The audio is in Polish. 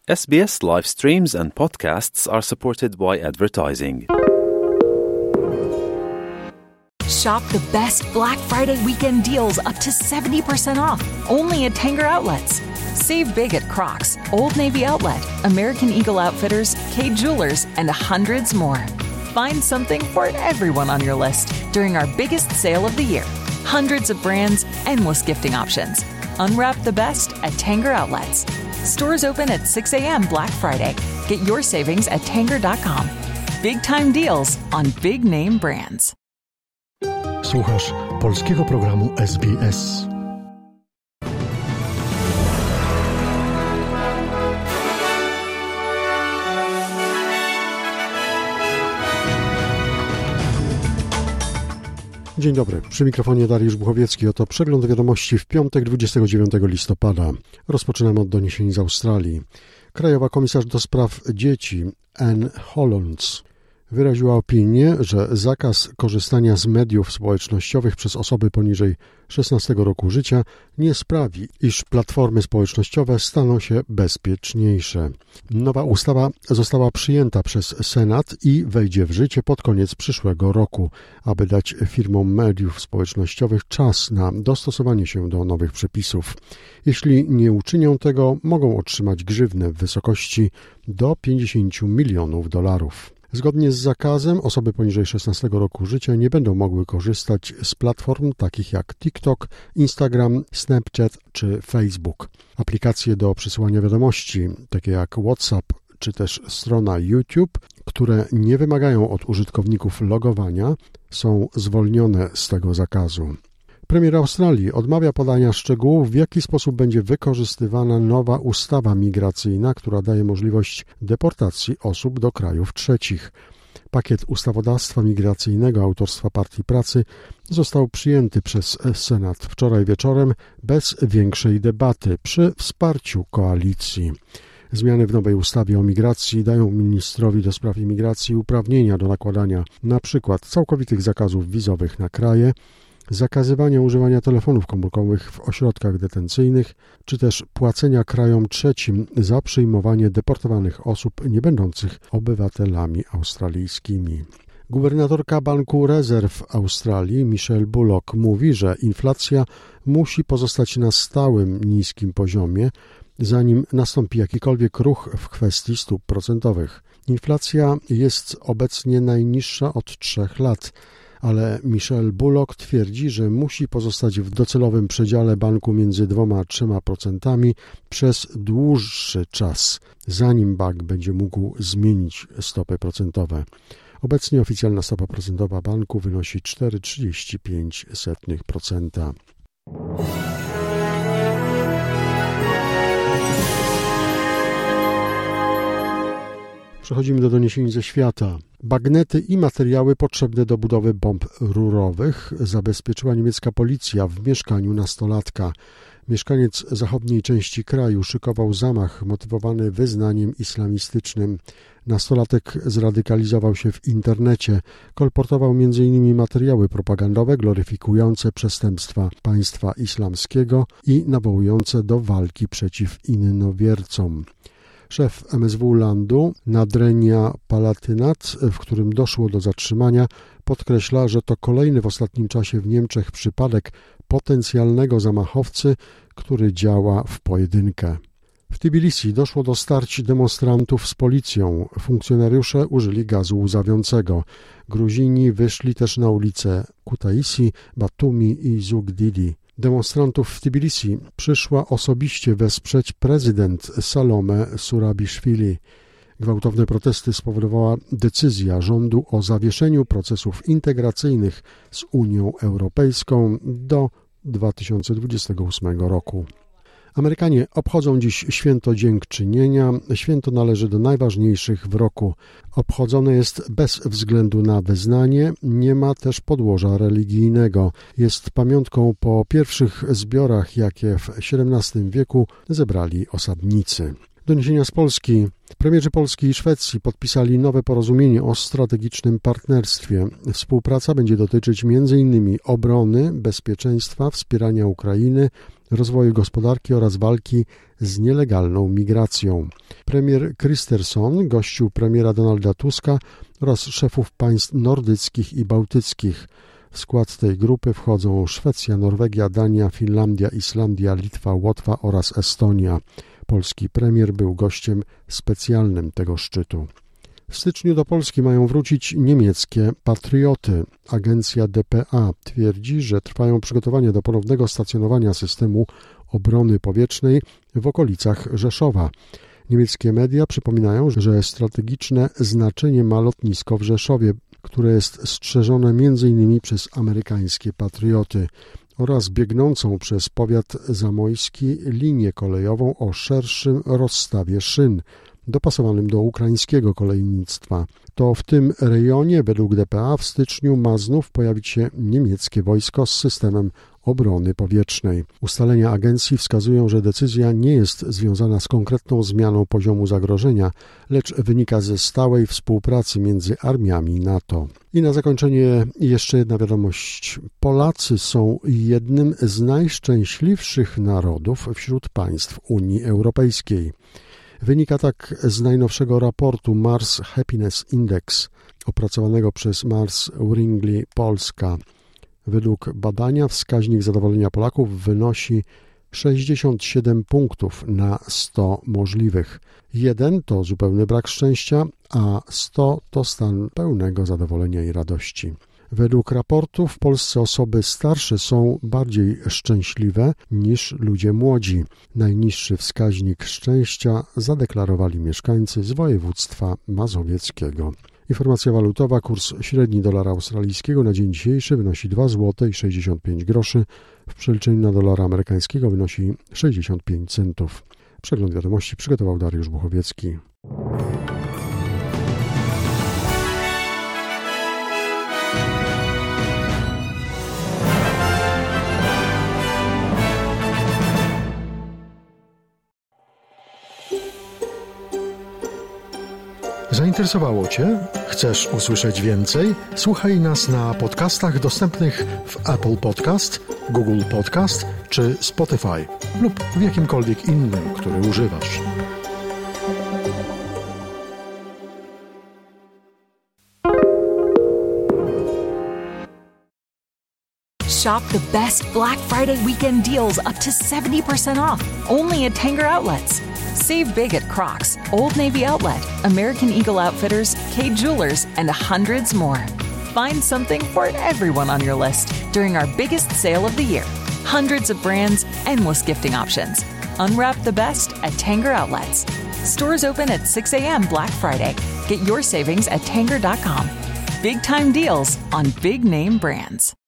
SBS live streams and podcasts are supported by advertising. Shop the best Black Friday weekend deals up to 70% off, only at Tanger Outlets. Save big at Crocs, Old Navy Outlet, American Eagle Outfitters, Kay Jewelers, and hundreds more. Find something for everyone on your list during our biggest sale of the year. Hundreds of brands, endless gifting options. Unwrap the best at Tanger Outlets. Stores open at 6 a.m. Black Friday. Get your savings at Tanger.com. Big time deals on big name brands. Słuchasz polskiego programu SBS. Dzień dobry, przy mikrofonie Dariusz Buchowiecki. Oto przegląd wiadomości w piątek 29 listopada. Rozpoczynamy od doniesień z Australii. Krajowa komisarz do spraw dzieci Anne Hollands wyraziła opinię, że zakaz korzystania z mediów społecznościowych przez osoby poniżej 16 roku życia nie sprawi, iż platformy społecznościowe staną się bezpieczniejsze. Nowa ustawa została przyjęta przez Senat i wejdzie w życie pod koniec przyszłego roku, aby dać firmom mediów społecznościowych czas na dostosowanie się do nowych przepisów. Jeśli nie uczynią tego, mogą otrzymać grzywnę w wysokości do $50 milionów. Zgodnie z zakazem osoby poniżej 16 roku życia nie będą mogły korzystać z platform takich jak TikTok, Instagram, Snapchat czy Facebook. Aplikacje do przesyłania wiadomości, takie jak WhatsApp czy też strona YouTube, które nie wymagają od użytkowników logowania, są zwolnione z tego zakazu. Premier Australii odmawia podania szczegółów, w jaki sposób będzie wykorzystywana nowa ustawa migracyjna, która daje możliwość deportacji osób do krajów trzecich. Pakiet ustawodawstwa migracyjnego autorstwa Partii Pracy został przyjęty przez Senat wczoraj wieczorem bez większej debaty przy wsparciu koalicji. Zmiany w nowej ustawie o migracji dają ministrowi do spraw imigracji uprawnienia do nakładania np. całkowitych zakazów wizowych na kraje, zakazywania używania telefonów komórkowych w ośrodkach detencyjnych, czy też płacenia krajom trzecim za przyjmowanie deportowanych osób nie będących obywatelami australijskimi. Gubernatorka Banku Rezerw Australii Michelle Bullock mówi, że inflacja musi pozostać na stałym niskim poziomie, zanim nastąpi jakikolwiek ruch w kwestii stóp procentowych. Inflacja jest obecnie najniższa od 3 lat, ale Michelle Bullock twierdzi, że musi pozostać w docelowym przedziale banku między 2 a 3% przez dłuższy czas, zanim bank będzie mógł zmienić stopy procentowe. Obecnie oficjalna stopa procentowa banku wynosi 4,35%. Przechodzimy do doniesień ze świata. Bagnety i materiały potrzebne do budowy bomb rurowych zabezpieczyła niemiecka policja w mieszkaniu nastolatka. Mieszkaniec zachodniej części kraju szykował zamach motywowany wyznaniem islamistycznym. Nastolatek zradykalizował się w internecie, kolportował m.in. materiały propagandowe gloryfikujące przestępstwa państwa islamskiego i nawołujące do walki przeciw innowiercom. Szef MSW Landu, Nadrenia Palatynat, w którym doszło do zatrzymania, podkreśla, że to kolejny w ostatnim czasie w Niemczech przypadek potencjalnego zamachowcy, który działa w pojedynkę. W Tbilisi doszło do starć demonstrantów z policją. Funkcjonariusze użyli gazu łzawiącego. Gruzini wyszli też na ulice Kutaisi, Batumi i Zugdidi. Demonstrantów w Tbilisi przyszła osobiście wesprzeć prezydent Salome Zurabiszwili. Gwałtowne protesty spowodowała decyzja rządu o zawieszeniu procesów integracyjnych z Unią Europejską do 2028 roku. Amerykanie obchodzą dziś święto Dziękczynienia. Święto należy do najważniejszych w roku. Obchodzone jest bez względu na wyznanie, nie ma też podłoża religijnego. Jest pamiątką po pierwszych zbiorach, jakie w XVII wieku zebrali osadnicy. Doniesienia z Polski. Premierzy Polski i Szwecji podpisali nowe porozumienie o strategicznym partnerstwie. Współpraca będzie dotyczyć m.in. obrony, bezpieczeństwa, wspierania Ukrainy, rozwoju gospodarki oraz walki z nielegalną migracją. Premier Kristersson gościł premiera Donalda Tuska oraz szefów państw nordyckich i bałtyckich. W skład tej grupy wchodzą Szwecja, Norwegia, Dania, Finlandia, Islandia, Litwa, Łotwa oraz Estonia. Polski premier był gościem specjalnym tego szczytu. W styczniu do Polski mają wrócić niemieckie Patrioty. Agencja dpa twierdzi, że trwają przygotowania do ponownego stacjonowania systemu obrony powietrznej w okolicach Rzeszowa. Niemieckie media przypominają, że strategiczne znaczenie ma lotnisko w Rzeszowie, które jest strzeżone m.in. przez amerykańskie Patrioty oraz biegnącą przez powiat zamojski linię kolejową o szerszym rozstawie szyn, dopasowanym do ukraińskiego kolejnictwa. To w tym rejonie, według dpa, w styczniu ma znów pojawić się niemieckie wojsko z systemem obrony powietrznej. Ustalenia agencji wskazują, że decyzja nie jest związana z konkretną zmianą poziomu zagrożenia, lecz wynika ze stałej współpracy między armiami NATO. I na zakończenie jeszcze jedna wiadomość. Polacy są jednym z najszczęśliwszych narodów wśród państw Unii Europejskiej. Wynika tak z najnowszego raportu Mars Happiness Index, opracowanego przez Mars Wrigley Polska. Według badania wskaźnik zadowolenia Polaków wynosi 67 punktów na 100 możliwych. 1 to zupełny brak szczęścia, a 100 to stan pełnego zadowolenia i radości. Według raportu w Polsce osoby starsze są bardziej szczęśliwe niż ludzie młodzi. Najniższy wskaźnik szczęścia zadeklarowali mieszkańcy z województwa mazowieckiego. Informacja walutowa, kurs średni dolara australijskiego na dzień dzisiejszy wynosi 2 zł i 65 groszy, w przeliczeniu na dolara amerykańskiego wynosi 65 centów. Przegląd wiadomości przygotował Dariusz Buchowiecki. Zainteresowało Cię? Chcesz usłyszeć więcej? Słuchaj nas na podcastach dostępnych w Apple Podcast, Google Podcast czy Spotify lub w jakimkolwiek innym, który używasz. Shop the best Black Friday weekend deals up to 70% off, only at Tanger Outlets. Save big at Crocs, Old Navy Outlet, American Eagle Outfitters, Kay Jewelers, and hundreds more. Find something for everyone on your list during our biggest sale of the year. Hundreds of brands, endless gifting options. Unwrap the best at Tanger Outlets. Stores open at 6 a.m. Black Friday. Get your savings at Tanger.com. Big time deals on big name brands.